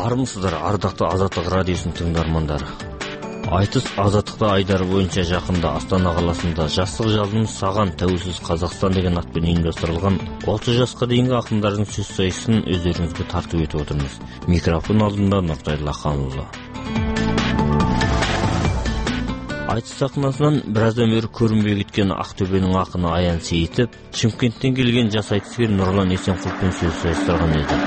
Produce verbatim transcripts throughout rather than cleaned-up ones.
Армысыздар, ардақты Азаттық радиосының тыңдармандары. Айтыс Азаттықта айдары бойынша жақында Астана қаласында жастық жазымыз саған тәуелсіз Қазақстан деген атпен ұйымдастырылған отыз жасқа дейінгі ақындардың сөз сайысын өздеріңізге тарту етіп отырмыз. Микрофон алдында Нұртай Лақанұлы. Айтыс сахнасынан біраздан бері көрінбей кеткен Ақтөбенің ақыны Аян Сейітов Шымкенттен келген жас айтыскер Нұрлан Есенқұловпен сөз сайыстырған еді.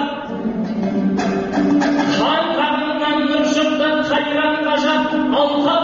Allah